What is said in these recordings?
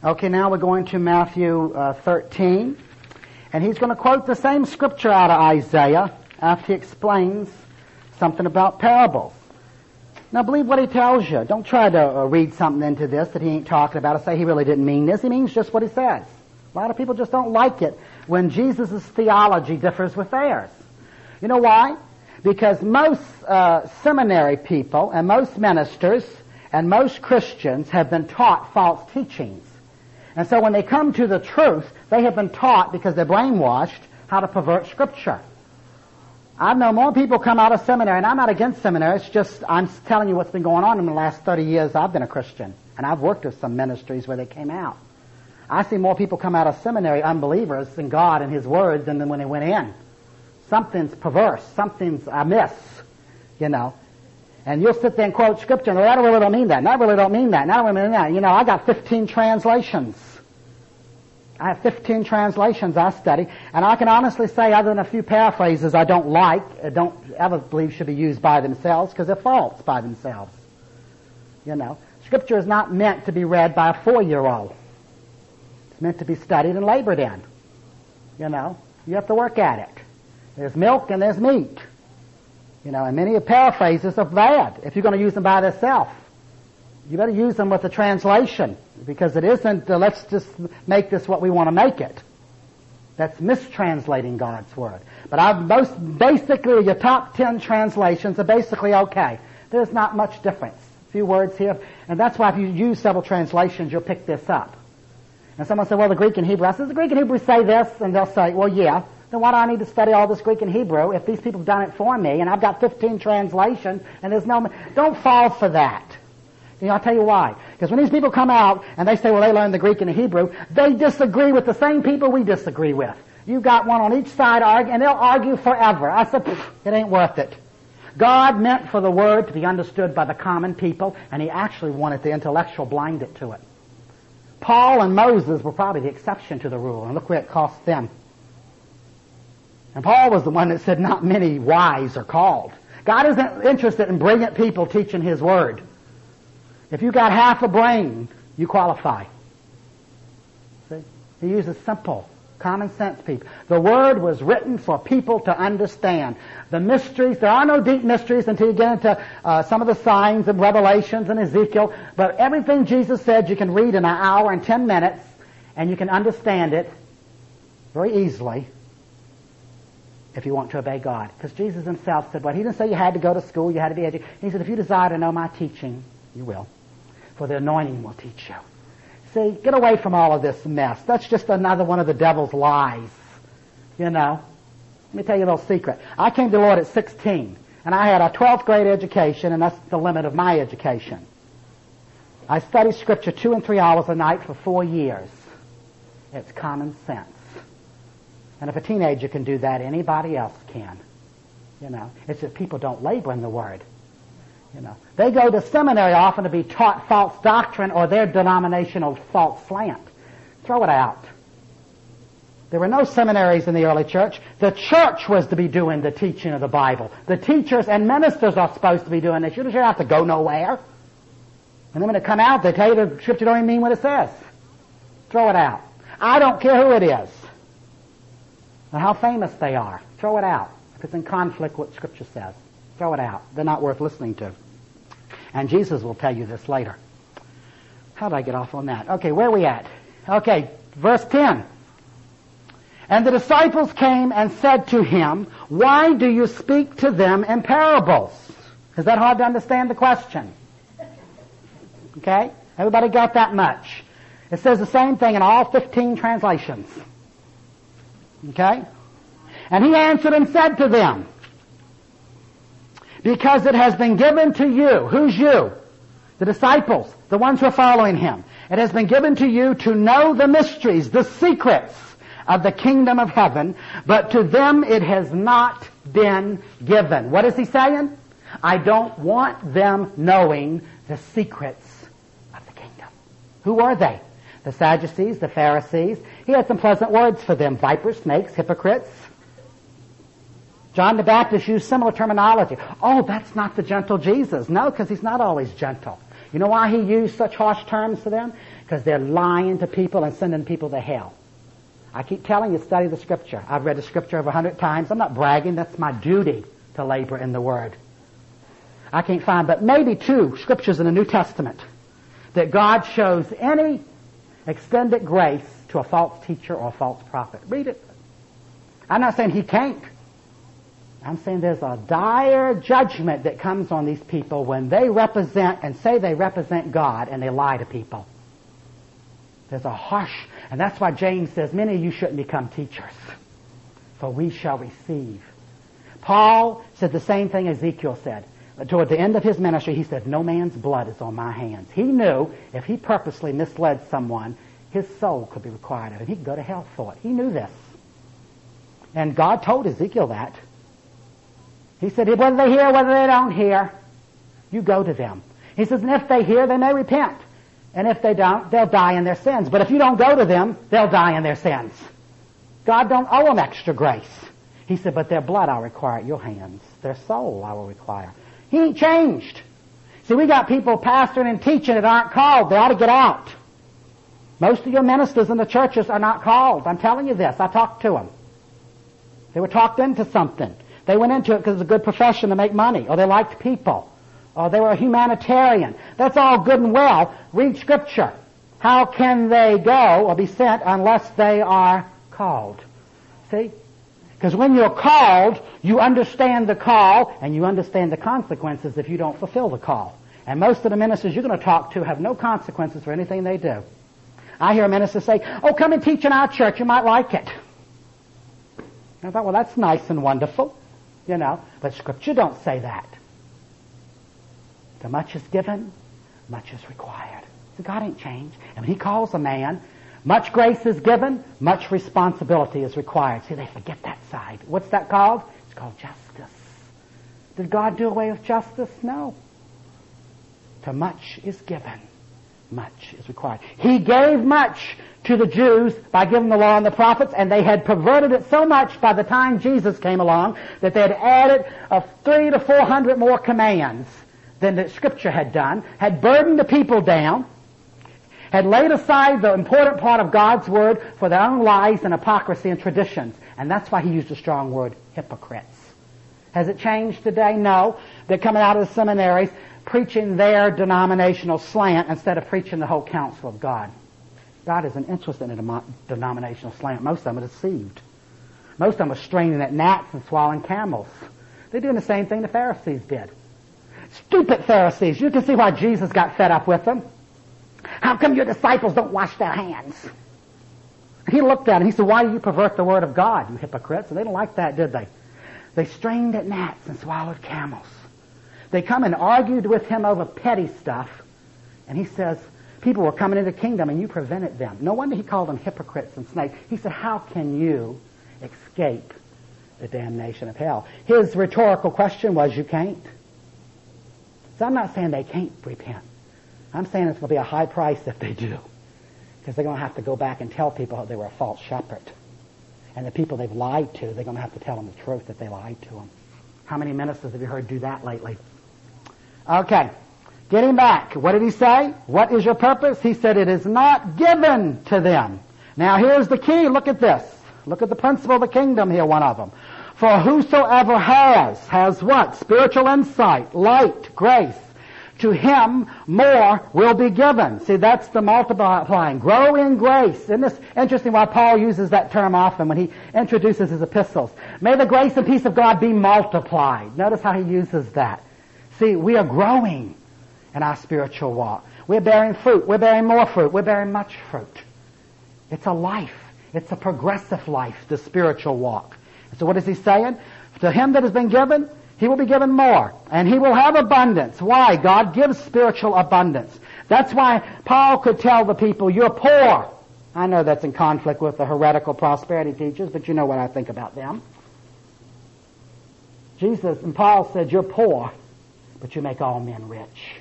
Okay, now we're going to Matthew 13. And he's going to quote the same scripture out of Isaiah after he explains something about parables. Now believe what he tells you. Don't try to read something into this that he ain't talking about or say he really didn't mean this. He means just what he says. A lot of people just don't like it when Jesus' theology differs with theirs. You know why? Because most seminary people and most ministers and most Christians have been taught false teachings. And so when they come to the truth, they have been taught, because they're brainwashed, how to pervert Scripture. I know more people come out of seminary, and I'm not against seminary, it's just I'm telling you what's been going on in the last 30 years I've been a Christian. And I've worked with some ministries where they came out. I see more people come out of seminary unbelievers in God and His Word than when they went in. Something's perverse, something's amiss, you know. And you'll sit there and quote Scripture, and I really don't mean that, and I really don't mean that, and I really don't mean that. You know, I got 15 translations. I have 15 translations I study, and I can honestly say, other than a few paraphrases I don't like, I don't ever believe should be used by themselves, because they're false by themselves. You know, Scripture is not meant to be read by a 4-year-old. It's meant to be studied and labored in. You know, you have to work at it. There's milk and there's meat. You know, and many paraphrases are bad if you're going to use them by themselves. You better use them with a translation, because it isn't, let's just make this what we want to make it. That's mistranslating God's Word. But basically, your top 10 translations are basically okay. There's not much difference. A few words here. And that's why if you use several translations, you'll pick this up. And someone said, well, the Greek and Hebrew. I said, the Greek and Hebrew say this, and they'll say, well, yeah. Then why do I need to study all this Greek and Hebrew if these people have done it for me, and I've got 15 translations, and there's no... Don't fall for that. You know, I'll tell you why. Because when these people come out and they say, well, they learned the Greek and the Hebrew, they disagree with the same people we disagree with. You've got one on each side, and they'll argue forever. I said, it ain't worth it. God meant for the Word to be understood by the common people, and He actually wanted the intellectual blinded to it. Paul and Moses were probably the exception to the rule, and look where it cost them. And Paul was the one that said, not many wise are called. God isn't interested in brilliant people teaching His Word. If you got half a brain, you qualify. See? He uses simple, common sense people. The Word was written for people to understand. The mysteries, there are no deep mysteries until you get into some of the signs and Revelations and Ezekiel. But everything Jesus said you can read in an hour and 10 minutes, and you can understand it very easily if you want to obey God. Because Jesus Himself said, well, He didn't say you had to go to school, you had to be educated. He said, if you desire to know my teaching, you will. For the anointing will teach you. See, get away from all of this mess. That's just another one of the devil's lies. You know. Let me tell you a little secret. I came to the Lord at 16, and I had a 12th grade education, and that's the limit of my education. I studied Scripture 2 and 3 hours a night for 4 years. It's common sense. And if a teenager can do that, anybody else can. You know, it's that people don't labor in the Word. You know, they go to seminary often to be taught false doctrine or their denominational false slant. Throw it out. There were no seminaries in the early church. The church was to be doing the teaching of the Bible. The teachers and ministers are supposed to be doing this. You don't have to go nowhere. And then when they come out, they tell you the Scripture don't even mean what it says. Throw it out. I don't care who it is or how famous they are. Throw it out. If it's in conflict with what Scripture says, throw it out. They're not worth listening to. And Jesus will tell you this later. How did I get off on that? Okay, where are we at? Okay, verse 10. And the disciples came and said to Him, why do you speak to them in parables? Is that hard to understand the question? Okay? Everybody got that much? It says the same thing in all 15 translations. Okay? And He answered and said to them, because it has been given to you. Who's you? The disciples, the ones who are following Him. It has been given to you to know the mysteries, the secrets of the kingdom of heaven, but to them it has not been given. What is He saying? I don't want them knowing the secrets of the kingdom. Who were they? The Sadducees, the Pharisees. He had some pleasant words for them. Vipers, snakes, hypocrites. John the Baptist used similar terminology. Oh, that's not the gentle Jesus. No, because He's not always gentle. You know why He used such harsh terms for them? because they're lying to people and sending people to hell. I keep telling you, study the Scripture. I've read the Scripture over 100 times. I'm not bragging. That's my duty to labor in the Word. I can't find but maybe 2 Scriptures in the New Testament that God shows any extended grace to a false teacher or a false prophet. Read it. I'm not saying he can't. I'm saying there's a dire judgment that comes on these people when they represent and say they represent God and they lie to people. There's a harsh, and that's why James says, many of you shouldn't become teachers, for we shall receive. Paul said the same thing Ezekiel said. Toward the end of his ministry, he said, no man's blood is on my hands. He knew if he purposely misled someone, his soul could be required of him. He could go to hell for it. He knew this. And God told Ezekiel that. He said, whether they hear, whether they don't hear, you go to them. He says, and if they hear, they may repent. And if they don't, they'll die in their sins. But if you don't go to them, they'll die in their sins. God don't owe them extra grace. He said, but their blood I'll require at your hands. Their soul I will require. He ain't changed. See, we got people pastoring and teaching that aren't called. They ought to get out. Most of your ministers in the churches are not called. I'm telling you this. I talked to them. They were talked into something. They went into it because it's a good profession to make money, or they liked people, or they were a humanitarian. That's all good and well. Read Scripture. How can they go or be sent unless they are called? See? Because when you're called, you understand the call, and you understand the consequences if you don't fulfill the call. And most of the ministers you're going to talk to have no consequences for anything they do. I hear a minister say, oh, come and teach in our church, you might like it. And I thought, well, that's nice and wonderful, you know, but Scripture don't say that. To much is given, much is required. So God ain't changed. And when He calls a man, much grace is given, much responsibility is required. See, they forget that side. What's that called? It's called justice. Did God do away with justice? No. To much is given, much is required. He gave much to the Jews by giving the law and the prophets, and they had perverted it so much by the time Jesus came along that they had added 300 to 400 more commands than the Scripture had done, had burdened the people down, had laid aside the important part of God's Word for their own lies and hypocrisy and traditions. And that's why He used a strong word, hypocrites. Has it changed today? No. They're coming out of the seminaries preaching their denominational slant instead of preaching the whole counsel of God. God isn't interested in a denominational slant. Most of them are deceived. Most of them are straining at gnats and swallowing camels. They're doing the same thing the Pharisees did. Stupid Pharisees. You can see why Jesus got fed up with them. How come your disciples don't wash their hands? He looked at them. He said, why do you pervert the word of God, you hypocrites? And they didn't like that, did they? They strained at gnats and swallowed camels. They come and argued with him over petty stuff. And he says, people were coming into the kingdom and you prevented them. No wonder he called them hypocrites and snakes. He said, how can you escape the damnation of hell? His rhetorical question was, you can't. So I'm not saying they can't repent. I'm saying it's going to be a high price if they do. Because they're going to have to go back and tell people that they were a false shepherd. And the people they've lied to, they're going to have to tell them the truth that they lied to them. How many ministers have you heard do that lately? Okay. Getting back. What did he say? What is your purpose? He said it is not given to them. Now here's the key. Look at this. Look at the principle of the kingdom here, one of them. For whosoever has what? Spiritual insight, light, grace. To him more will be given. See, that's the multiplying. Grow in grace. Isn't this interesting why Paul uses that term often when he introduces his epistles? May the grace and peace of God be multiplied. Notice how he uses that. See, we are growing in our spiritual walk. We're bearing fruit. We're bearing more fruit. We're bearing much fruit. It's a life. It's a progressive life, the spiritual walk. So what is he saying? To him that has been given, he will be given more, and he will have abundance. Why? God gives spiritual abundance. That's why Paul could tell the people, you're poor. I know that's in conflict with the heretical prosperity teachers, but you know what I think about them. Jesus and Paul said, you're poor, but you make all men rich.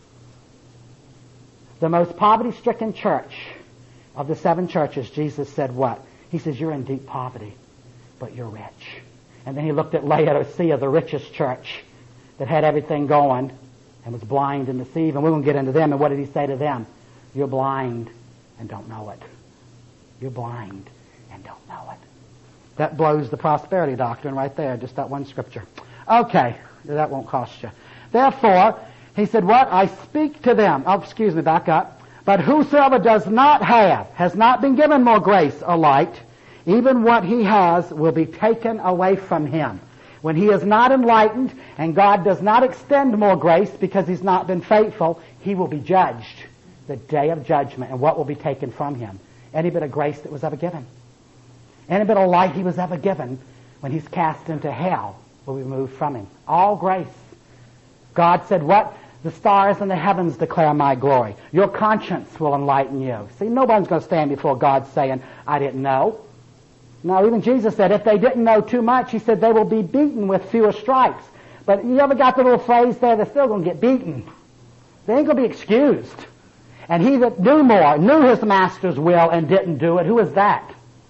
The most poverty-stricken church of the 7 churches, Jesus said what? He says, you're in deep poverty, but you're rich. And then he looked at Laodicea, the richest church that had everything going and was blind and deceived. And we're going to get into them. And what did he say to them? You're blind and don't know it. You're blind and don't know it. That blows the prosperity doctrine right there, just that one scripture. Okay, that won't cost you. Therefore, he said, what? I speak to them. Oh, excuse me, back up. But whosoever does not have, has not been given more grace or light, even what he has will be taken away from him. When he is not enlightened and God does not extend more grace because he's not been faithful, he will be judged the day of judgment. And what will be taken from him? Any bit of grace that was ever given. Any bit of light he was ever given when he's cast into hell will be removed from him. All grace. God said, what? The stars in the heavens declare my glory. Your conscience will enlighten you. See, nobody's going to stand before God saying, I didn't know. No, even Jesus said if they didn't know too much, he said they will be beaten with fewer stripes. But you ever got the little phrase there, they're still going to get beaten. They ain't going to be excused. And he that knew more, knew his master's will and didn't do it, who is that?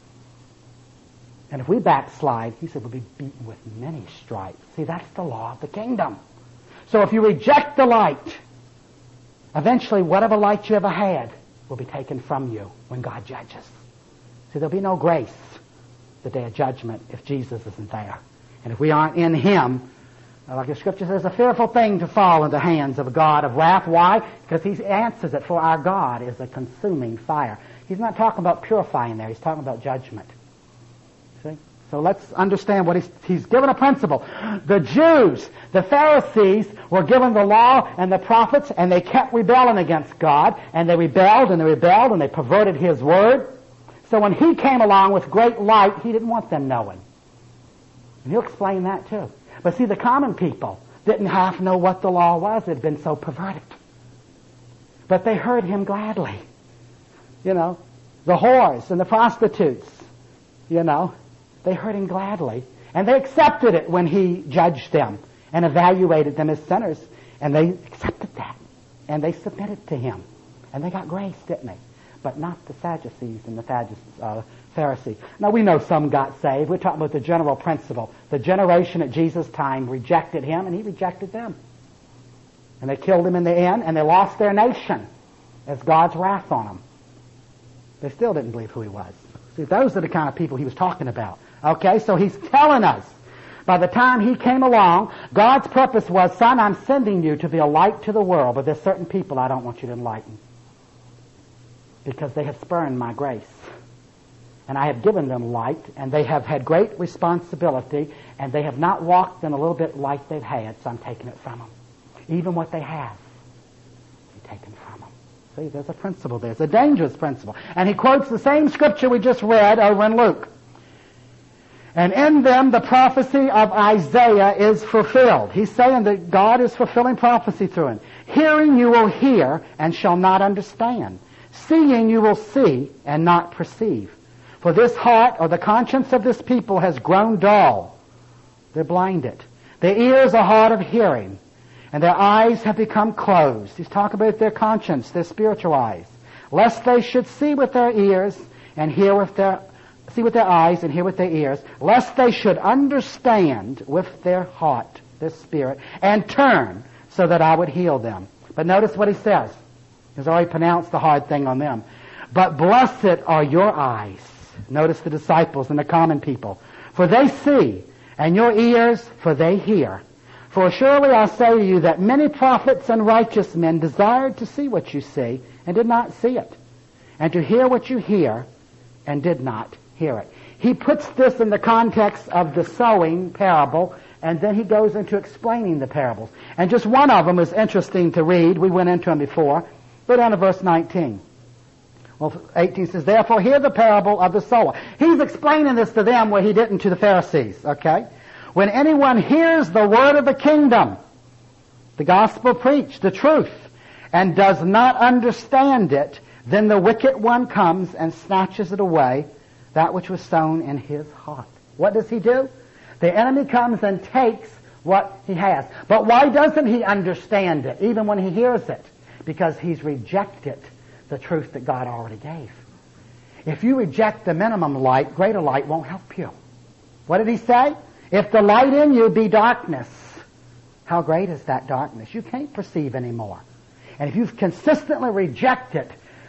And if we backslide, he said we'll be beaten with many stripes. See, that's the law of the kingdom. So if you reject the light, eventually whatever light you ever had will be taken from you when God judges. See, there'll be no grace the day of judgment if Jesus isn't there. And if we aren't in him, like the scripture says, a fearful thing to fall into the hands of a God of wrath. Why? Because he answers it, for our God is a consuming fire. He's not talking about purifying there. He's talking about judgment. See? So let's understand what he's given a principle. The Jews, the Pharisees, were given the law and the prophets, and they kept rebelling against God, and they rebelled, and they rebelled, and they perverted his word. So when he came along with great light, he didn't want them knowing. And he'll explain that too. But see, the common people didn't half know what the law was. It had been so perverted. But they heard him gladly. You know, the whores and the prostitutes, you know, they heard him gladly. And they accepted it when he judged them and evaluated them as sinners. And they accepted that. And they submitted to him. And they got grace, didn't they? But not the Sadducees and the Pharisees. Now, we know some got saved. We're talking about the general principle. The generation at Jesus' time rejected him, and he rejected them. And they killed him in the end, and they lost their nation as God's wrath on them. They still didn't believe who he was. See, those are the kind of people he was talking about. Okay, so he's telling us, by the time he came along, God's purpose was, son, I'm sending you to be a light to the world, but there's certain people I don't want you to enlighten, because they have spurned my grace. And I have given them light, and they have had great responsibility, and they have not walked in a little bit light they've had, so I'm taking it from them. Even what they have, I'm taking from them. See, there's a principle there. It's a dangerous principle. And he quotes the same scripture we just read over in Luke. And in them the prophecy of Isaiah is fulfilled. He's saying that God is fulfilling prophecy through him. Hearing you will hear and shall not understand. Seeing you will see and not perceive. For this heart, or the conscience of this people, has grown dull. They're blinded. Their ears are hard of hearing, and their eyes have become closed. He's talking about their conscience, their spiritual eyes. Lest they should see with their ears and hear with their see with their eyes and hear with their ears, lest they should understand with their heart, their spirit, and turn so that I would heal them. But notice what he says. He's already pronounced the hard thing on them. But blessed are your eyes. Notice the disciples and the common people. For they see, and your ears, for they hear. For surely I say to you that many prophets and righteous men desired to see what you see, and did not see it, and to hear what you hear, and did not hear it. He puts this in the context of the sowing parable, and then he goes into explaining the parables. And just one of them is interesting to read. We went into them before. Go down to verse 19. Well, 18 says, therefore hear the parable of the sower. He's explaining this to them where he didn't to the Pharisees, okay? When anyone hears the word of the kingdom, the gospel preached, the truth, and does not understand it, then the wicked one comes and snatches it away, that which was sown in his heart. What does he do? The enemy comes and takes what he has. But why doesn't he understand it, even when he hears it? Because he's rejected the truth that God already gave. If you reject the minimum light, greater light won't help you. What did he say? If the light in you be darkness, how great is that darkness? You can't perceive anymore. And if you've consistently rejected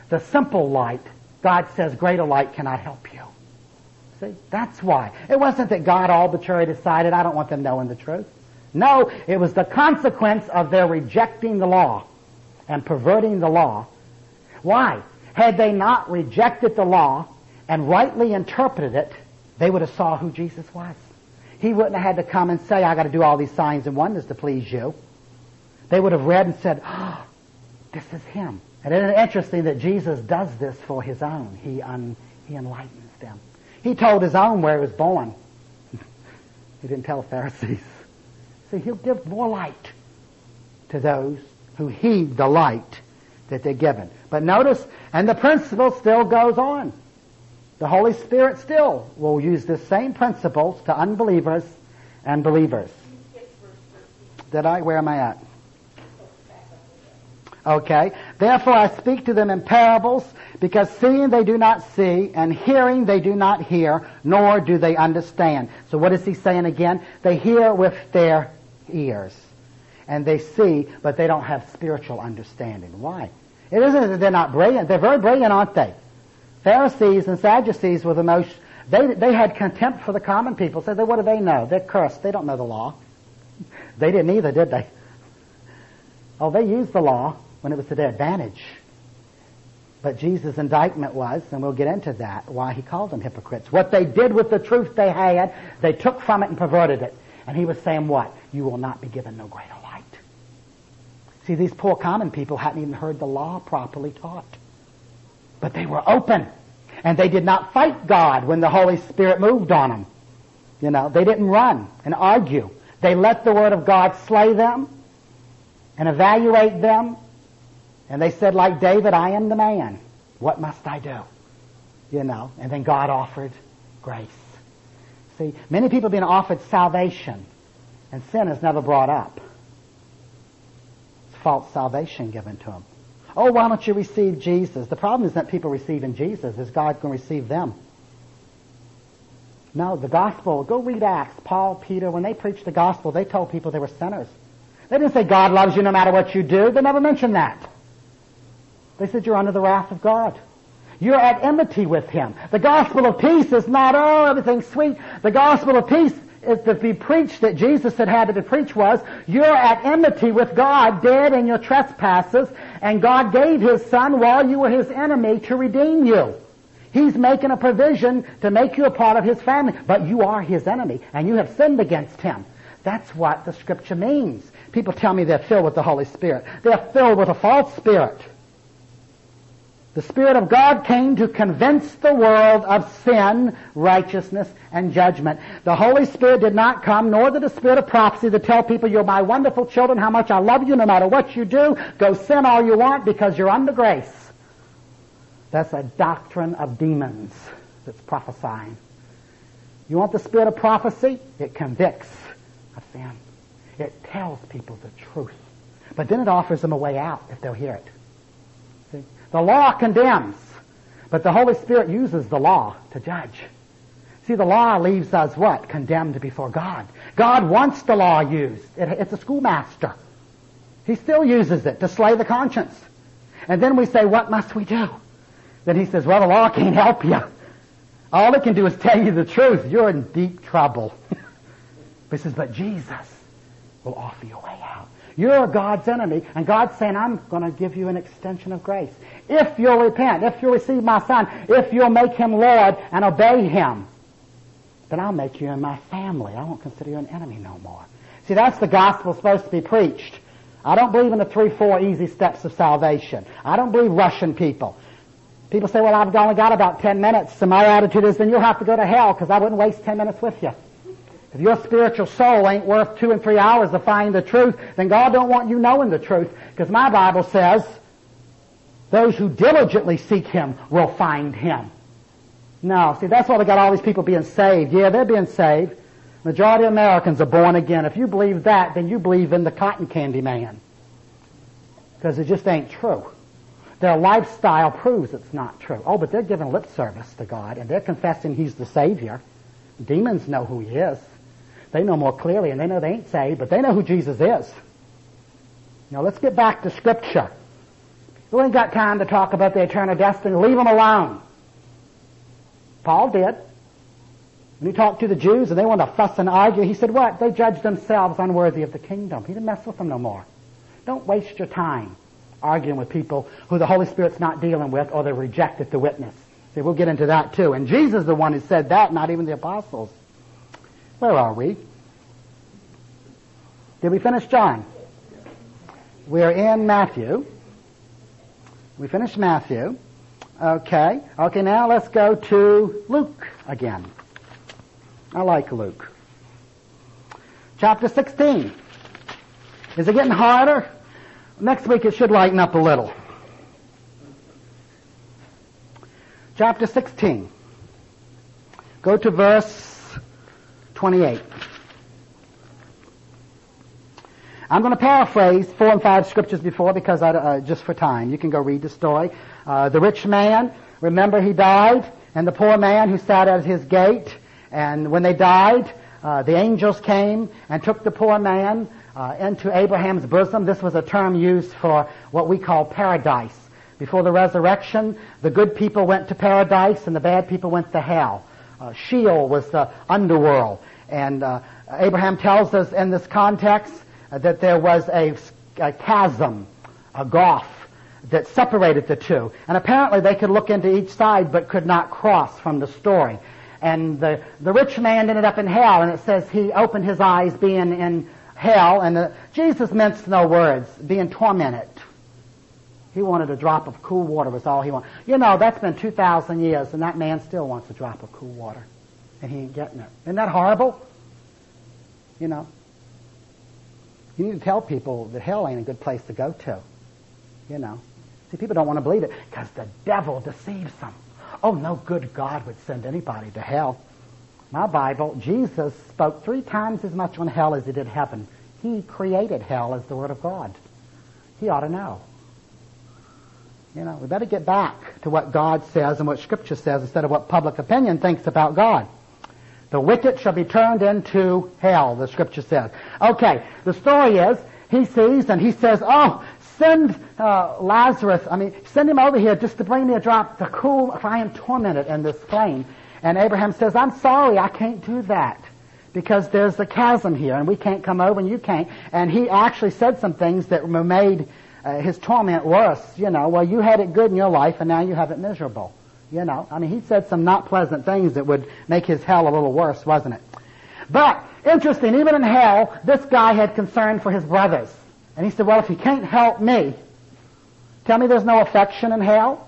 the simple light, God says greater light cannot help you. See, that's why. It wasn't that God arbitrarily decided, I don't want them knowing the truth. No, it was the consequence of their rejecting the law and perverting the law. Why? Had they not rejected the law and rightly interpreted it, they would have saw who Jesus was. He wouldn't have had to come and say, I got to do all these signs and wonders to please you. They would have read and said, oh, this is him. And it is interesting that Jesus does this for his own. He enlightens them. He told his own where he was born. He didn't tell the Pharisees. See, he'll give more light to those who heed the light that they're given. But notice, and the principle still goes on. The Holy Spirit still will use the same principles to unbelievers and believers. Where am I at? Okay. Therefore I speak to them in parables, because seeing they do not see, and hearing they do not hear, nor do they understand. So what is he saying again? They hear with their ears, and they see, but they don't have spiritual understanding. Why? It isn't that they're not brilliant. They're very brilliant, aren't they? Pharisees and Sadducees were the most, they had contempt for the common people. So what do they know? They're cursed. They don't know the law. They didn't either, did they? Oh, they used the law when it was to their advantage. But Jesus' indictment was, and we'll get into that, why he called them hypocrites. What they did with the truth they had, they took from it and perverted it. And he was saying what? You will not be given no greater light. See, these poor common people hadn't even heard the law properly taught. But they were open. And they did not fight God when the Holy Spirit moved on them. You know, they didn't run and argue. They let the Word of God slay them and evaluate them. And they said, like David, I am the man. What must I do? You know, and then God offered grace. See, many people have been offered salvation, and sin is never brought up. It's false salvation given to them. Oh, why don't you receive Jesus? The problem is that people receiving Jesus is God going to receive them. No, the gospel, go read Acts. Paul, Peter, when they preached the gospel, they told people they were sinners. They didn't say God loves you no matter what you do. They never mentioned that. They said you're under the wrath of God. You're at enmity with him. The gospel of peace is not, oh, everything's sweet. The gospel of peace is to be preached that Jesus had to preach was, you're at enmity with God, dead in your trespasses, and God gave his Son while you were his enemy to redeem you. He's making a provision to make you a part of his family, but you are his enemy, and you have sinned against him. That's what the Scripture means. People tell me they're filled with the Holy Spirit. They're filled with a false spirit. The Spirit of God came to convince the world of sin, righteousness, and judgment. The Holy Spirit did not come, nor did the Spirit of prophecy to tell people, you're my wonderful children, how much I love you, no matter what you do. Go sin all you want because you're under grace. That's a doctrine of demons that's prophesying. You want the Spirit of prophecy? It convicts of sin. It tells people the truth. But then it offers them a way out if they'll hear it. See? The law condemns, but the Holy Spirit uses the law to judge. See, the law leaves us what? Condemned before God. God wants the law used. It's a schoolmaster. He still uses it to slay the conscience. And then we say, what must we do? Then he says, well, the law can't help you. All it can do is tell you the truth. You're in deep trouble. He says, but Jesus will offer you a way out. You're God's enemy, and God's saying, I'm going to give you an extension of grace. If you'll repent, if you'll receive my Son, if you'll make him Lord and obey him, then I'll make you in my family. I won't consider you an enemy no more. See, that's the gospel supposed to be preached. I don't believe in the 3-4 easy steps of salvation. I don't believe rushing people. People say, well, I've only got about 10 minutes. So my attitude is, then you'll have to go to hell because I wouldn't waste 10 minutes with you. If your spiritual soul ain't worth 2 and 3 hours to find the truth, then God don't want you knowing the truth, because my Bible says those who diligently seek him will find him. No, see, that's why we got all these people being saved. Yeah, they're being saved. Majority of Americans are born again. If you believe that, then you believe in the cotton candy man, because it just ain't true. Their lifestyle proves it's not true. Oh, but they're giving lip service to God, and they're confessing he's the Savior. Demons know who he is. They know more clearly, and they know they ain't saved, but they know who Jesus is. Now, let's get back to Scripture. We ain't got time to talk about the eternal destiny. Leave them alone. Paul did. When he talked to the Jews and they wanted to fuss and argue, he said, what? They judged themselves unworthy of the kingdom. He didn't mess with them no more. Don't waste your time arguing with people who the Holy Spirit's not dealing with or they rejected the witness. See, we'll get into that too. And Jesus is the one who said that, not even the apostles. Where are we? Did we finish John? We're in Matthew. We finished Matthew. Okay. Okay, now let's go to Luke again. I like Luke. Chapter 16. Is it getting harder? Next week it should lighten up a little. Chapter 16. Go to verse 28. I'm going to paraphrase 4 and 5 scriptures before because just for time. You can go read the story. The rich man, remember he died, and the poor man who sat at his gate. And when they died, the angels came and took the poor man into Abraham's bosom. This was a term used for what we call paradise. Before the resurrection, the good people went to paradise and the bad people went to hell. Sheol was the underworld. And Abraham tells us in this context that there was a chasm, a gulf, that separated the two. And apparently they could look into each side but could not cross from the story. And the rich man ended up in hell, and it says he opened his eyes being in hell, and Jesus minced no words, being tormented. He wanted a drop of cool water was all he wanted. You know, that's been 2,000 years, and that man still wants a drop of cool water. And he ain't getting it. Isn't that horrible? You know. You need to tell people that hell ain't a good place to go to. You know. See, people don't want to believe it because the devil deceives them. Oh, no good God would send anybody to hell. My Bible, Jesus spoke 3 times as much on hell as he did heaven. He created hell as the Word of God. He ought to know. You know, we better get back to what God says and what Scripture says instead of what public opinion thinks about God. The wicked shall be turned into hell, the Scripture says. Okay, the story is, he sees and he says, oh, send Lazarus, send him over here just to bring me a drop to cool, if I am tormented in this flame. And Abraham says, I'm sorry, I can't do that because there's a chasm here and we can't come over and you can't. And he actually said some things that made his torment worse. You know, well, you had it good in your life and now you have it miserable. You know, he said some not pleasant things that would make his hell a little worse, wasn't it? But, interesting, even in hell, this guy had concern for his brothers. And he said, well, if he can't help me, tell me there's no affection in hell?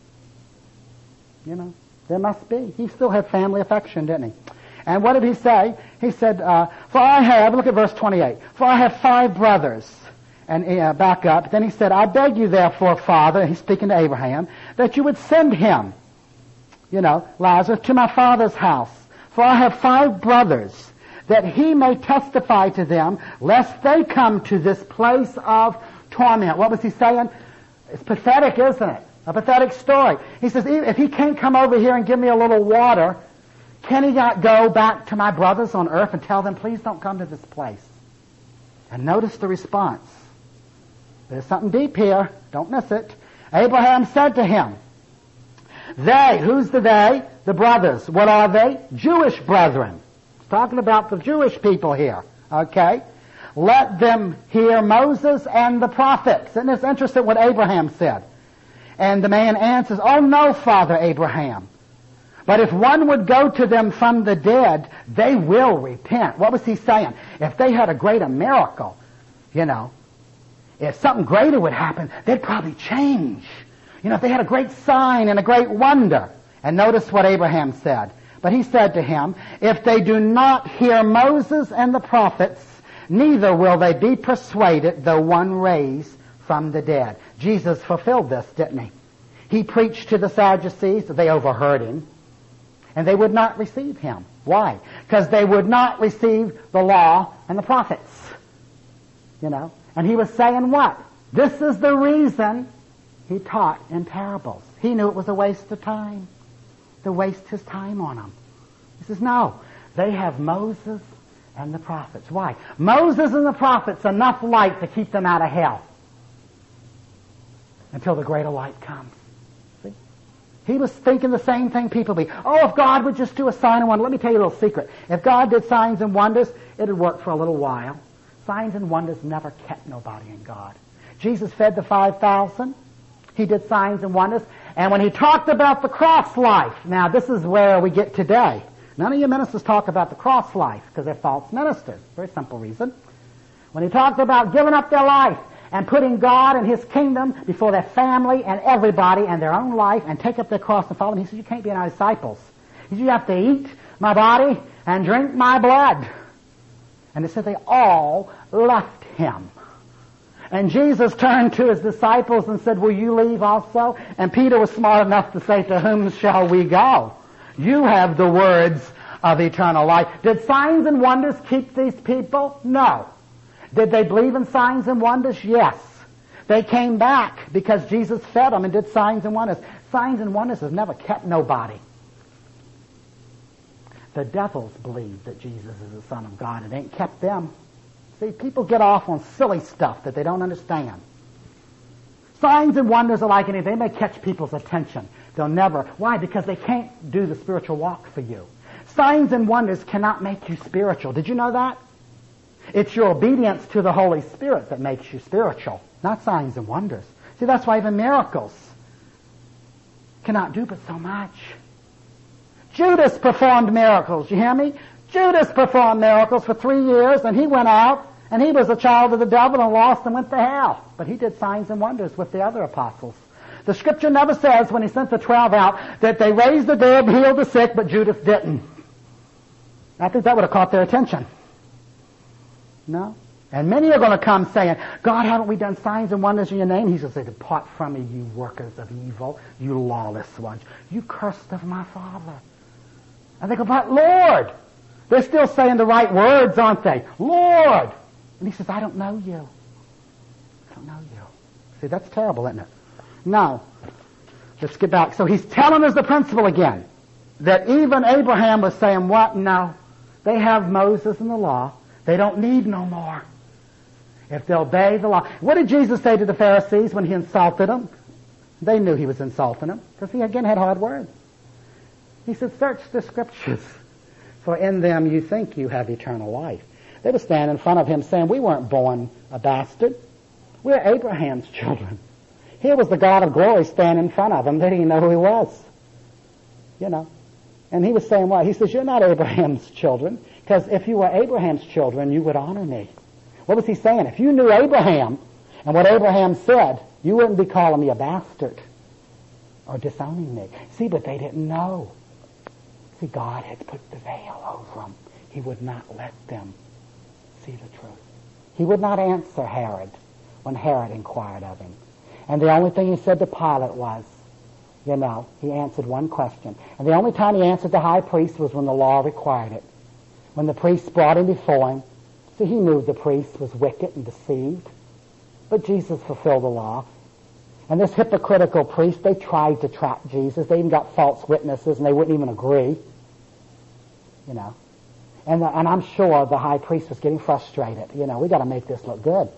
You know, there must be. He still had family affection, didn't he? And what did he say? He said, for I have, look at verse 28, for I have 5 brothers. And back up. Then he said, I beg you therefore, Father, he's speaking to Abraham, that you would send him, you know, Lazarus, to my father's house. For I have 5 brothers, that he may testify to them, lest they come to this place of torment. What was he saying? It's pathetic, isn't it? A pathetic story. He says, if he can't come over here and give me a little water, can he not go back to my brothers on earth and tell them, please don't come to this place? And notice the response. There's something deep here. Don't miss it. Abraham said to him, they, who's the they? The brothers. What are they? Jewish brethren. He's talking about the Jewish people here. Okay? Let them hear Moses and the prophets. And it's interesting what Abraham said. And the man answers, oh no, Father Abraham. But if one would go to them from the dead, they will repent. What was he saying? If they had a greater miracle, you know, if something greater would happen, they'd probably change. You know, if they had a great sign and a great wonder. And notice what Abraham said. But he said to him, if they do not hear Moses and the prophets, neither will they be persuaded, though one raised from the dead. Jesus fulfilled this, didn't he? He preached to the Sadducees. They overheard him. And they would not receive him. Why? Because they would not receive the law and the prophets. You know? And he was saying what? This is the reason he taught in parables. He knew it was a waste of time to waste his time on them. He says, no, they have Moses and the prophets. Why? Moses and the prophets, enough light to keep them out of hell. until the greater light comes. See? He was thinking the same thing people be. Oh, if God would just do a sign and wonder. Let me tell you a little secret. If God did signs and wonders, it would work for a little while. Signs and wonders never kept nobody in God. Jesus fed the 5,000. He did signs and wonders. And when he talked about the cross life, now this is where we get today. None of you ministers talk about the cross life because they're false ministers. Very simple reason. When he talked about giving up their life and putting God and His kingdom before their family and everybody and their own life and take up their cross and follow Him, he said, you can't be my disciples. He said, you have to eat my body and drink my blood. And it said they all left Him. And Jesus turned to His disciples and said, will you leave also? And Peter was smart enough to say, to whom shall we go? You have the words of eternal life. Did signs and wonders keep these people? No. Did they believe in signs and wonders? Yes. They came back because Jesus fed them and did signs and wonders. Signs and wonders have never kept nobody. The devils believe that Jesus is the Son of God. It ain't kept them. See, people get off on silly stuff that they don't understand. Signs and wonders are like anything. They may catch people's attention. They'll never. Why? Because they can't do the spiritual walk for you. Signs and wonders cannot make you spiritual. Did you know that? It's your obedience to the Holy Spirit that makes you spiritual, not signs and wonders. See, that's why even miracles cannot do but so much. Judas performed miracles, you hear me? Judas performed miracles for 3 years, and he went out, and he was a child of the devil and lost and went to hell. But he did signs and wonders with the other apostles. The Scripture never says when he sent the 12 out that they raised the dead, healed the sick, but Judas didn't. I think that would have caught their attention. No? And many are going to come saying, God, haven't we done signs and wonders in your name? He's going to say, depart from me, you workers of evil, you lawless ones, you cursed of my Father. And they go, but Lord, they're still saying the right words, aren't they? Lord! And he says, I don't know you. I don't know you. See, that's terrible, isn't it? Now, let's get back. So he's telling us the principle again, that even Abraham was saying, what? No. They have Moses and the law. They don't need no more. If they'll obey the law. What did Jesus say to the Pharisees when he insulted them? They knew he was insulting them, because he again had hard words. He said, search the Scriptures, for in them you think you have eternal life. They were standing in front of him saying, we weren't born a bastard. We're Abraham's children. Here was the God of glory standing in front of them. They didn't know who he was. You know. And he was saying what? He says, you're not Abraham's children, because if you were Abraham's children, you would honor me. What was he saying? If you knew Abraham and what Abraham said, you wouldn't be calling me a bastard or disowning me. See, but they didn't know. See, God had put the veil over them. He would not let them see the truth. He would not answer Herod when Herod inquired of him. And the only thing he said to Pilate was, you know, he answered one question. And the only time he answered the high priest was when the law required it. When the priests brought him before him, see, he knew the priest was wicked and deceived. But Jesus fulfilled the law. And this hypocritical priest, they tried to trap Jesus. They even got false witnesses, and they wouldn't even agree. You know. And I'm sure the high priest was getting frustrated. You know, we got to make this look good.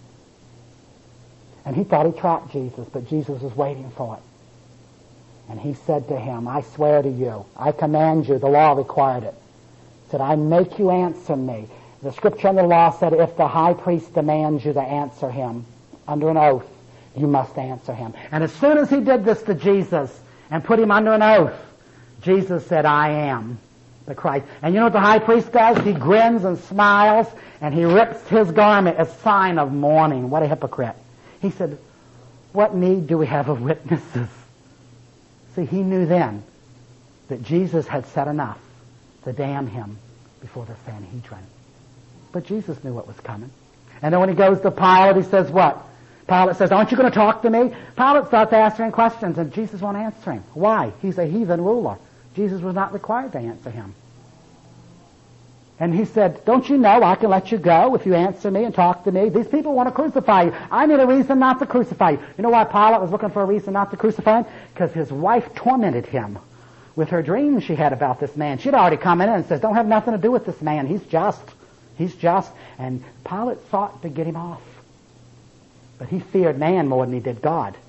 And he thought he trapped Jesus, but Jesus was waiting for it. And he said to him, I swear to you, I command you, the law required it. He said, I make you answer me. The Scripture and the law said if the high priest demands you to answer him under an oath, you must answer him. And as soon as he did this to Jesus and put him under an oath, Jesus said, I am the Christ. And you know what the high priest does? He grins and smiles, and he rips his garment as sign of mourning. What a hypocrite. He said, what need do we have of witnesses? See, he knew then that Jesus had said enough to damn him before the Sanhedrin. But Jesus knew what was coming. And then when he goes to Pilate, he says what? Pilate says, aren't you going to talk to me? Pilate starts answering questions, and Jesus won't answer him. Why? He's a heathen ruler. Jesus was not required to answer him. And he said, don't you know I can let you go if you answer me and talk to me? These people want to crucify you. I need a reason not to crucify you. You know why Pilate was looking for a reason not to crucify him? Because his wife tormented him with her dreams she had about this man. She'd already come in and says, don't have nothing to do with this man. He's just. He's just. And Pilate sought to get him off. But he feared man more than he did God.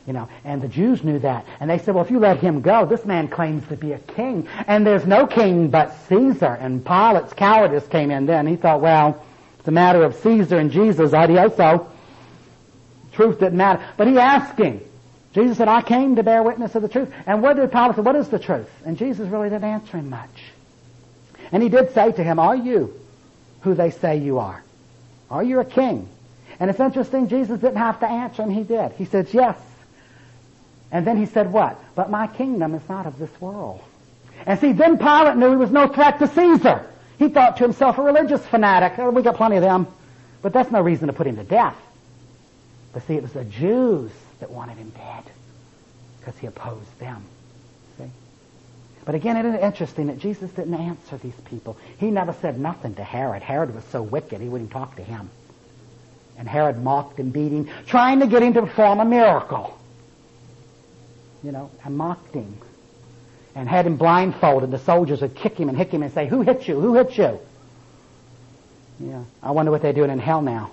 And the Jews knew that. And they said, well, if you let him go, this man claims to be a king. And there's no king but Caesar. And Pilate's cowardice came in then. He thought, well, it's a matter of Caesar and Jesus, adioso. Truth didn't matter. But he asked him. Jesus said, I came to bear witness of the truth. And what did Pilate say? What is the truth? And Jesus really didn't answer him much. And he did say to him, are you who they say you are? Are you a king? And it's interesting, Jesus didn't have to answer him. He did. He said, yes. And then he said what? But my kingdom is not of this world. And see, then Pilate knew he was no threat to Caesar. He thought to himself, a religious fanatic. Oh, we got plenty of them. But that's no reason to put him to death. But see, it was the Jews that wanted him dead because he opposed them. See? But again, it is interesting that Jesus didn't answer these people. He never said nothing to Herod. Herod was so wicked, he wouldn't talk to him. And Herod mocked and beat him, trying to get him to perform a miracle. And mocked him. And had him blindfolded. The soldiers would kick him and hit him and say, who hit you? Who hit you? Yeah. I wonder what they're doing in hell now.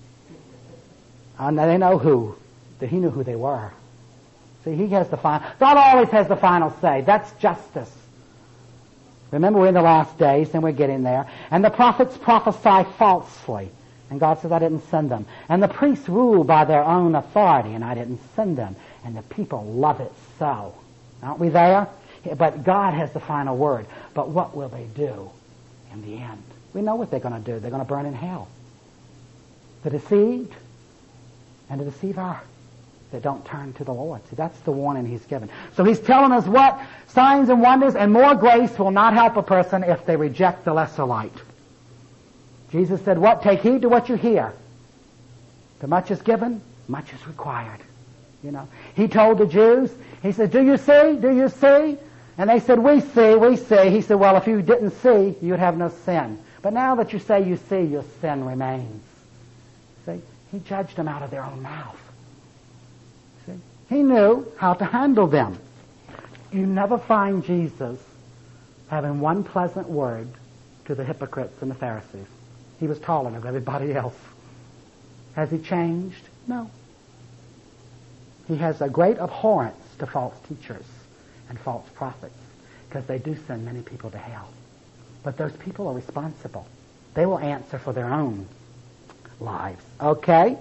They know who. That he knew who they were. See, he has the final. God always has the final say. That's justice. Remember, we're in the last days, and we're getting there. And the prophets prophesy falsely. And God says, I didn't send them. And the priests rule by their own authority, and I didn't send them. And the people love it so. Aren't we there? But God has the final word. But what will they do in the end? We know what they're going to do. They're going to burn in hell. The deceived and the deceiver that don't turn to the Lord. See, that's the warning he's given. So he's telling us what? Signs and wonders and more grace will not help a person if they reject the lesser light. Jesus said, what? Take heed to what you hear. To much is given, much is required. He told the Jews, he said, do you see? Do you see? And they said, we see, we see. He said, well, if you didn't see, you'd have no sin. But now that you say you see, your sin remains. See? He judged them out of their own mouth. See? He knew how to handle them. You never find Jesus having one pleasant word to the hypocrites and the Pharisees. He was tolerant of everybody else. Has he changed? No. He has a great abhorrence to false teachers and false prophets because they do send many people to hell. But those people are responsible. They will answer for their own lives. Okay?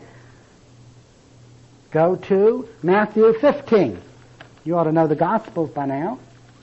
Go to Matthew 15. You ought to know the Gospels by now.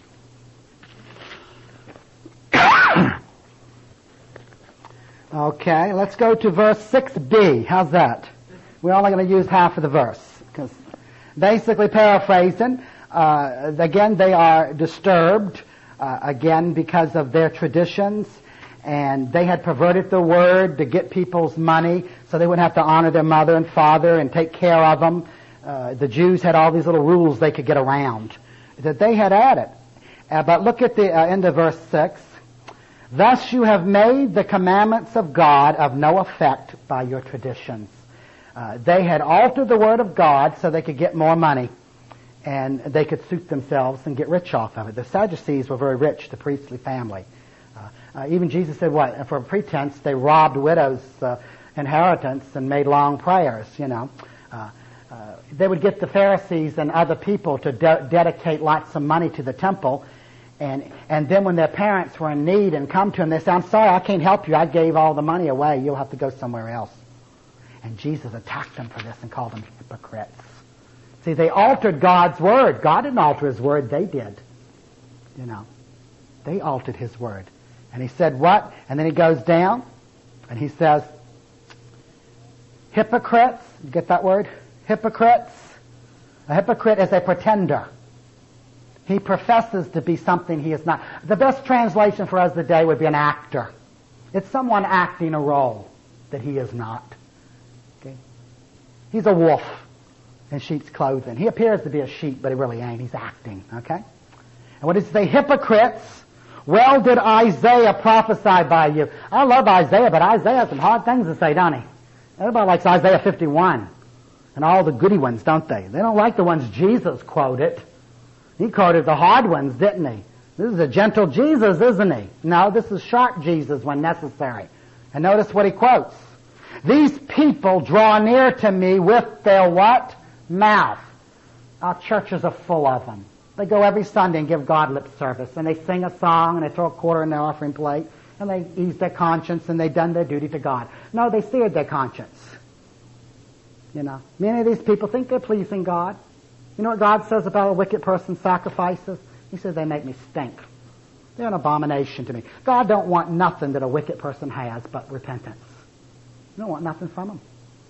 Okay, let's go to verse 6b. How's that? We're only going to use half of the verse. Because basically, paraphrasing, again, they are disturbed, again, because of their traditions. And they had perverted the word to get people's money so they wouldn't have to honor their mother and father and take care of them. The Jews had all these little rules they could get around that they had added. But look at the end of verse 6. Thus you have made the commandments of God of no effect by your traditions. They had altered the word of God so they could get more money and they could suit themselves and get rich off of it. The Sadducees were very rich, the priestly family. Even Jesus said what? For a pretense, they robbed widows' inheritance and made long prayers, They would get the Pharisees and other people to dedicate lots of money to the temple. And then when their parents were in need and come to them, they say, I'm sorry, I can't help you. I gave all the money away. You'll have to go somewhere else. And Jesus attacked them for this and called them hypocrites. See, they altered God's word. God didn't alter his word. They did. They altered his word. And he said what? And then he goes down and he says, hypocrites. You get that word? Hypocrites. A hypocrite is a pretender. He professes to be something he is not. The best translation for us today would be an actor. It's someone acting a role that he is not. Okay? He's a wolf in sheep's clothing. He appears to be a sheep, but he really ain't. He's acting. Okay? And what does it say? Hypocrites. Well did Isaiah prophesy by you. I love Isaiah, but Isaiah has some hard things to say, don't he? Everybody likes Isaiah 51. And all the goody ones, don't they? They don't like the ones Jesus quoted. He quoted the hard ones, didn't he? This is a gentle Jesus, isn't he? No, this is sharp Jesus when necessary. And notice what he quotes. These people draw near to me with their what? Mouth. Our churches are full of them. They go every Sunday and give God lip service, and they sing a song, and they throw a quarter in their offering plate, and they ease their conscience, and they've done their duty to God. No, they seared their conscience. You know, many of these people think they're pleasing God. You know what God says about a wicked person's sacrifices? He says they make me stink. They're an abomination to me. God don't want nothing that a wicked person has but repentance. You don't want nothing from them.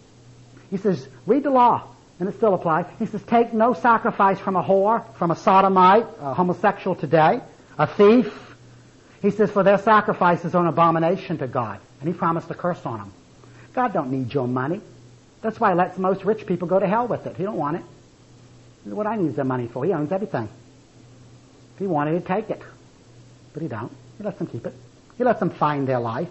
He says, read the law, and it still applies. He says, take no sacrifice from a whore, from a sodomite, a homosexual today, a thief. He says, for their sacrifices are an abomination to God. And he promised a curse on them. God don't need your money. That's why he lets most rich people go to hell with it. He don't want it. What I need their money for? He owns everything. If he wanted, he'd take it. But he don't. He lets them keep it. He lets them find their life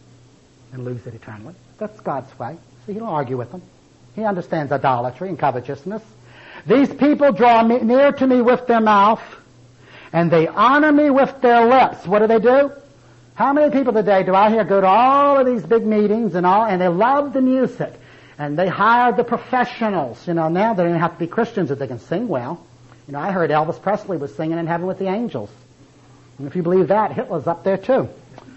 and lose it eternally. That's God's way. See, he don't argue with them. He understands idolatry and covetousness. These people draw near to me with their mouth, and they honor me with their lips. What do? How many people today do I hear go to all of these big meetings and they love the music, and they hire the professionals? You know, now they don't have to be Christians if they can sing well. You know, I heard Elvis Presley was singing in heaven with the angels. And if you believe that, Hitler's up there too.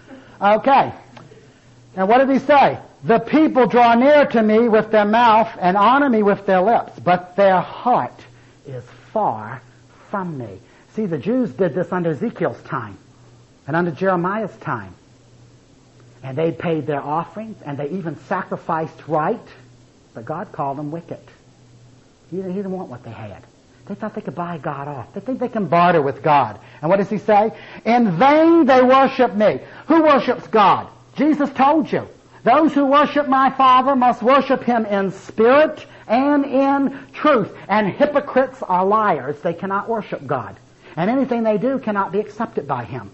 Okay. And what did he say? The people draw near to me with their mouth and honor me with their lips, but their heart is far from me. See, the Jews did this under Ezekiel's time and under Jeremiah's time. And they paid their offerings, and they even sacrificed right, but God called them wicked. He didn't want what they had. They thought they could buy God off. They think they can barter with God. And what does he say? In vain they worship me. Who worships God? Jesus told you. Those who worship my Father must worship him in spirit and in truth. And hypocrites are liars. They cannot worship God. And anything they do cannot be accepted by him.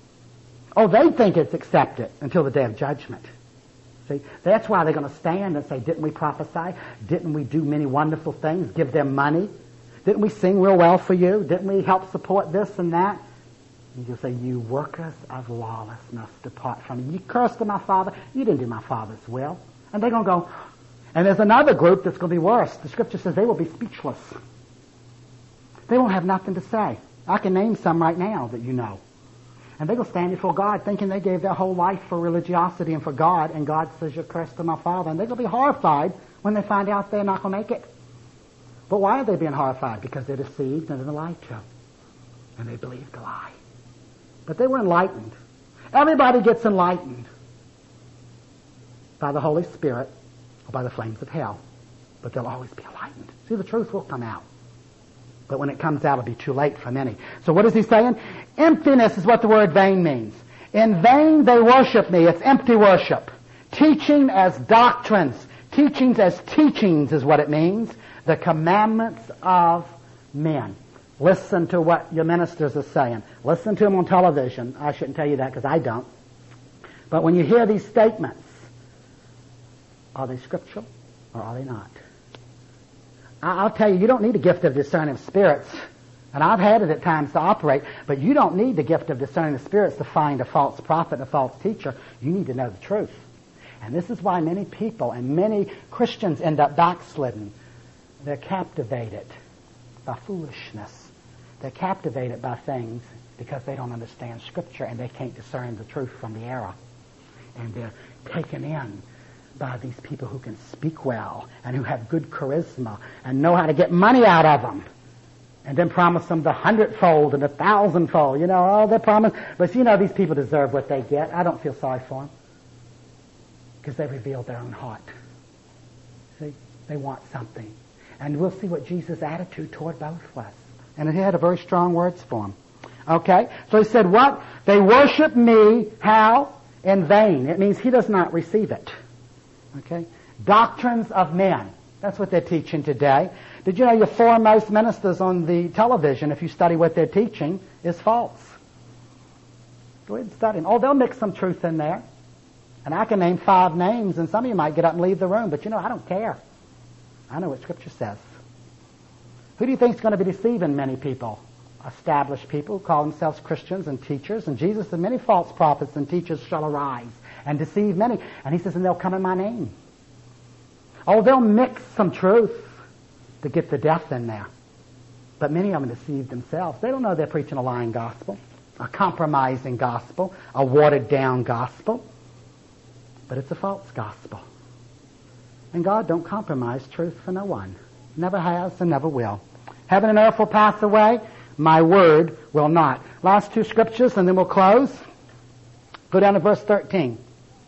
Oh, they think it's accepted until the day of judgment. See, that's why they're going to stand and say, didn't we prophesy? Didn't we do many wonderful things? Give them money? Didn't we sing real well for you? Didn't we help support this and that? And you'll say, you workers of lawlessness, depart from me. You cursed my Father. You didn't do my Father's will. And they're going to go, and there's another group that's going to be worse. The Scripture says they will be speechless. They won't have nothing to say. I can name some right now that you know. And they're going to stand before God thinking they gave their whole life for religiosity and for God, and God says, you're cursed to my Father. And they're going to be horrified when they find out they're not going to make it. But why are they being horrified? Because they're deceived and they're lied to. And they believed the lie. But they were enlightened. Everybody gets enlightened by the Holy Spirit or by the flames of hell. But they'll always be enlightened. See, the truth will come out. But when it comes out, it'll be too late for many. So what is he saying? Emptiness is what the word vain means. In vain they worship me. It's empty worship. Teaching as doctrines. Teachings as teachings is what it means. The commandments of men. Listen to what your ministers are saying. Listen to them on television. I shouldn't tell you that because I don't. But when you hear these statements, are they scriptural or are they not? I'll tell you, you don't need a gift of discerning of spirits. And I've had it at times to operate, but you don't need the gift of discerning of spirits to find a false prophet and a false teacher. You need to know the truth. And this is why many people and many Christians end up backslidden. They're captivated by foolishness. They're captivated by things because they don't understand Scripture and they can't discern the truth from the error. And they're taken in by these people who can speak well and who have good charisma and know how to get money out of them. And then promise them the 100-fold and the 1,000-fold. You know, all they promise. But you know, these people deserve what they get. I don't feel sorry for them. Because they revealed their own heart. See? They want something. And we'll see what Jesus' attitude toward both was. And he had a very strong words for them. Okay? So he said, what? They worship me, how? In vain. It means he does not receive it. Okay? Doctrines of men. That's what they're teaching today. Did you know your foremost ministers on the television, if you study what they're teaching, is false? Go ahead and study them. Oh, they'll mix some truth in there. And I can name 5 names, and some of you might get up and leave the room. But you know, I don't care. I know what Scripture says. Who do you think is going to be deceiving many people? Established people who call themselves Christians and teachers. And Jesus said, many false prophets and teachers shall arise and deceive many. And he says, and they'll come in my name. Oh, they'll mix some truth to get the death in there. But many of them deceive themselves. They don't know they're preaching a lying gospel, a compromising gospel, a watered-down gospel. But it's a false gospel. And God don't compromise truth for no one. Never has and never will. Heaven and earth will pass away. My word will not. Last two scriptures and then we'll close. Go down to verse 13.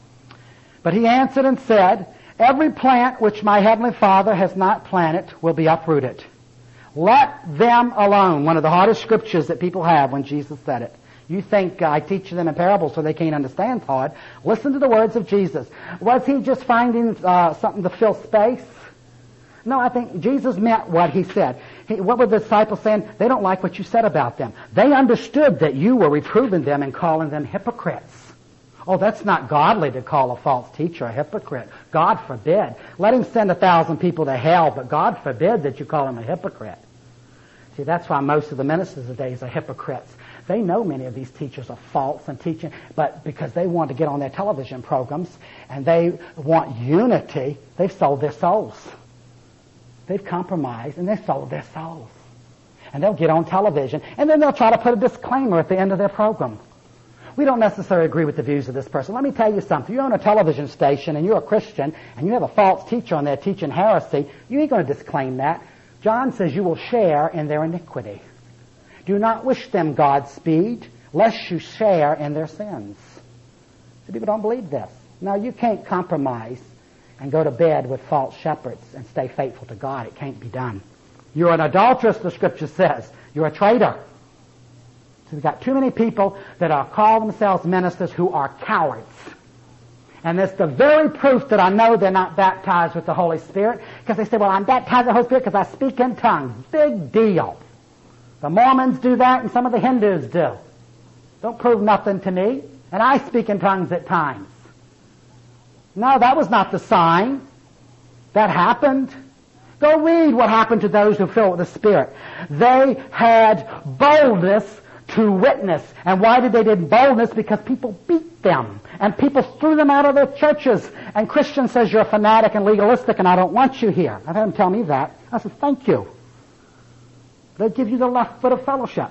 But he answered and said, every plant which my heavenly Father has not planted will be uprooted. Let them alone. One of the hardest scriptures that people have when Jesus said it. You think I teach them in parables so they can't understand hard. Listen to the words of Jesus. Was he just finding something to fill space? No, I think Jesus meant what he said. What were the disciples saying? They don't like what you said about them. They understood that you were reproving them and calling them hypocrites. Oh, that's not godly to call a false teacher a hypocrite. God forbid. Let him send 1,000 people to hell, but God forbid that you call him a hypocrite. See, that's why most of the ministers today are hypocrites. They know many of these teachers are false and teaching, but because they want to get on their television programs and they want unity, they've sold their souls. They've compromised and they've sold their souls. And they'll get on television and then they'll try to put a disclaimer at the end of their program. We don't necessarily agree with the views of this person. Let me tell you something. You own a television station and you're a Christian and you have a false teacher on there teaching heresy, you ain't going to disclaim that. John says you will share in their iniquity. Do not wish them Godspeed, lest you share in their sins. So people don't believe this. Now, you can't compromise and go to bed with false shepherds and stay faithful to God. It can't be done. You're an adulteress, the Scripture says. You're a traitor. So we've got too many people that are call themselves ministers who are cowards. And it's the very proof that I know they're not baptized with the Holy Spirit, because they say, well, I'm baptized with the Holy Spirit because I speak in tongues. Big deal. The Mormons do that and some of the Hindus do. Don't prove nothing to me. And I speak in tongues at times. No, that was not the sign. That happened. Go read what happened to those who filled with the Spirit. They had boldness to witness. And why did they need boldness? Because people beat them. And people threw them out of their churches. And Christian says you're a fanatic and legalistic and I don't want you here. I've had them tell me that. I said, thank you. They give you the left foot of fellowship.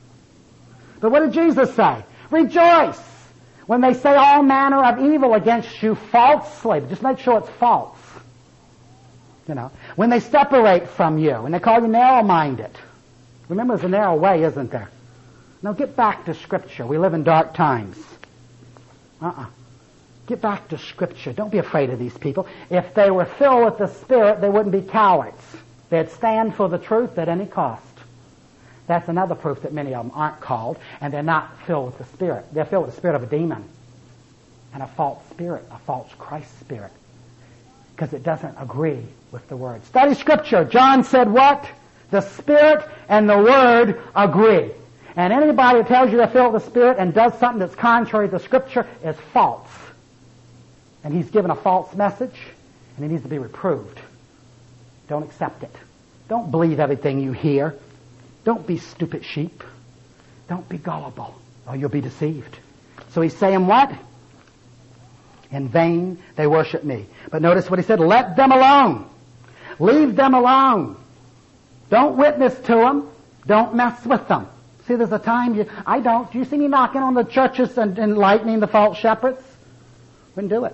But what did Jesus say? Rejoice when they say all manner of evil against you falsely. Just make sure it's false. You know, when they separate from you and they call you narrow-minded. Remember, there's a narrow way, isn't there? Now get back to Scripture. We live in dark times. Get back to Scripture. Don't be afraid of these people. If they were filled with the Spirit, they wouldn't be cowards. They'd stand for the truth at any cost. That's another proof that many of them aren't called, and they're not filled with the Spirit. They're filled with the spirit of a demon and a false spirit, a false Christ spirit, because it doesn't agree with the Word. Study Scripture. John said what? The Spirit and the Word agree. And anybody who tells you they're filled with the Spirit and does something that's contrary to Scripture is false. And he's given a false message, and he needs to be reproved. Don't accept it. Don't believe everything you hear. Don't be stupid sheep. Don't be gullible, or you'll be deceived. So he's saying what? In vain they worship me. But notice what he said, let them alone. Leave them alone. Don't witness to them. Don't mess with them. See, there's a time I don't. Do you see me knocking on the churches and enlightening the false shepherds? Wouldn't do it.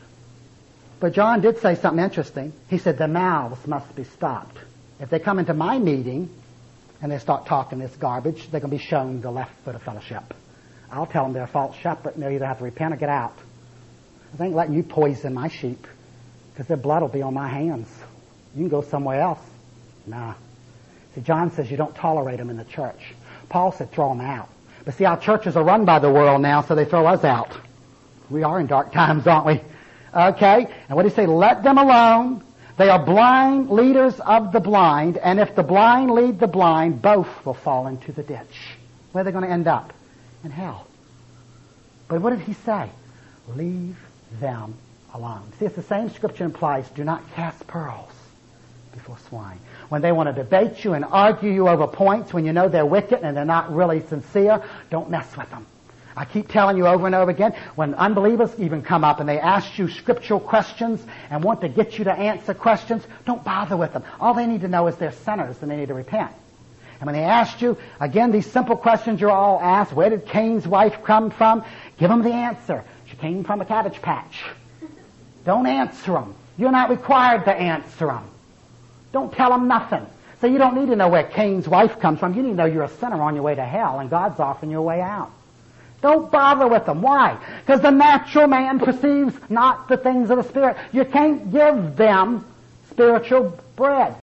But John did say something interesting. He said the mouths must be stopped. If they come into my meeting and they start talking this garbage, they're going to be shown the left foot of fellowship. I'll tell them they're a false shepherd and they'll either have to repent or get out. I ain't letting you poison my sheep because their blood will be on my hands. You can go somewhere else. Nah. See, John says you don't tolerate them in the church. Paul said throw them out. But see, our churches are run by the world now, so they throw us out. We are in dark times, aren't we? Okay? And what did he say? Let them alone. They are blind leaders of the blind, and if the blind lead the blind, both will fall into the ditch. Where are they going to end up? In hell. But what did he say? Leave them alone. See, it's the same Scripture implies, do not cast pearls before swine. When they want to debate you and argue you over points, when you know they're wicked and they're not really sincere, don't mess with them. I keep telling you over and over again, when unbelievers even come up and they ask you scriptural questions and want to get you to answer questions, don't bother with them. All they need to know is they're sinners and they need to repent. And when they asked you, again, these simple questions you're all asked, where did Cain's wife come from? Give them the answer. She came from a cabbage patch. Don't answer them. You're not required to answer them. Don't tell them nothing. So you don't need to know where Cain's wife comes from. You need to know you're a sinner on your way to hell and God's offering your way out. Don't bother with them. Why? Because the natural man perceives not the things of the Spirit. You can't give them spiritual bread.